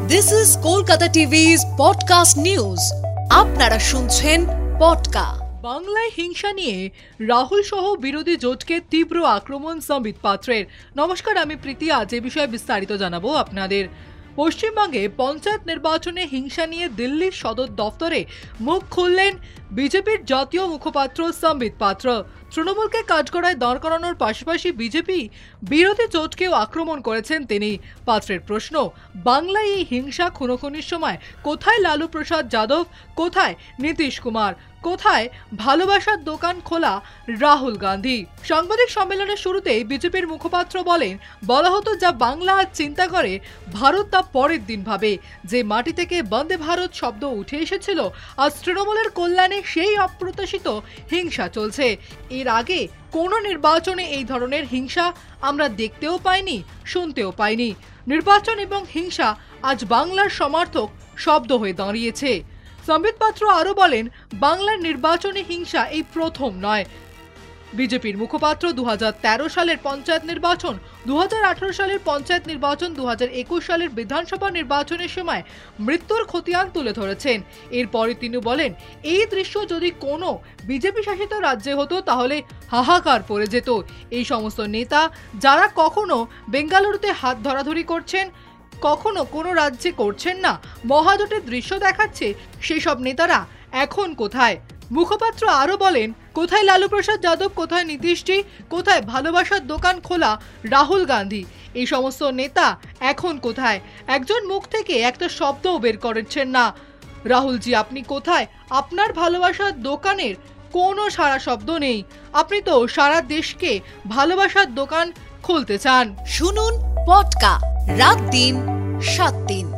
This is Kolkata TV's podcast news. আপনারা শুনছেন পডকা। বাংলায় হিংসা নিয়ে রাহুল সহ বিরোধী জোটকে তীব্র আক্রমণ সম্বিত পাত্রের। নমস্কার, আমি প্রীতি। আজ এই বিষয়ে বিস্তারিত জানাবো আপনাদের। পশ্চিমবঙ্গে পঞ্চায়েত নির্বাচনে হিংসা নিয়ে দিল্লির সদর দফতরে মুখ খুললেন বিজেপির জাতীয় মুখপাত্র সম্বিত পাত্র। তৃণমূলকে কাঠগড়ায় দাঁড় করানোর পাশাপাশি বিজেপি বিরোধী জোটকেও আক্রমণ করেছেন তিনি। পাত্রের প্রশ্ন, বাংলায় এই হিংসা খুনোখুনির সময় কোথায় লালু প্রসাদ যাদব, কোথায় নীতিশ কুমার, কোথায় ভালোবাসার দোকান খোলা রাহুল গান্ধী? সাংবাদিক সম্মেলনের শুরুতেই বিজেপির মুখপাত্র বলা হতো যা বাংলা আজ চিন্তা করে ভারত তা পরের দিন ভাবে। যে মাটি থেকে বন্দে ভারত শব্দ উঠে এসেছিল, আজ তৃণমূলের কল্যাণে সেই অপ্রত্যাশিত হিংসা চলছে। এর আগে কোনো নির্বাচনে এই ধরনের হিংসা আমরা দেখতেও পাইনি, শুনতেও পাইনি। নির্বাচন এবং হিংসা আজ বাংলার সমার্থক শব্দ হয়ে দাঁড়িয়েছে। সম্বিত পাত্র আরও বলেন, বাংলার নির্বাচনে হিংসা এই প্রথম নয়। বিজেপির মুখপাত্র 2013 সালের পঞ্চায়েত নির্বাচন, 2018 সালের পঞ্চায়েত নির্বাচন, 2021 সালের বিধানসভা নির্বাচনের সময় মৃত্যুর খতিয়ান তুলে ধরেছেন। এরপরে তিনি বলেন, এই দৃশ্য যদি কোনো বিজেপি শাসিত রাজ্যে হতো তাহলে হাহাকার পড়ে যেত। এই সমস্ত নেতা যারা কখনো বেঙ্গালুরুতে হাত ধরাধরি করছেন, কখনো কোনো রাজ্যে করছেন না, মহাজোটের দৃশ্য দেখাচ্ছে, সেসব নেতারা এখন কোথায়? মুখপাত্র আরও বলেন, কোথায় লালু প্রসাদ যাদব, কোথায় নীতিশজি, কোথায় ভালোবাসার দোকান খোলা রাহুল গান্ধী? এই সমস্ত নেতা এখন কোথায়? একজন মুখ থেকে একটা শব্দও বের করছেন না। রাহুলজি, আপনি কোথায়? আপনার ভালোবাসার দোকানের কোনো সারা শব্দ নেই। আপনি তো সারা দেশকে ভালোবাসার দোকান খুলতে চান। শুনুন পডকা, রাত দিন 7 দিন।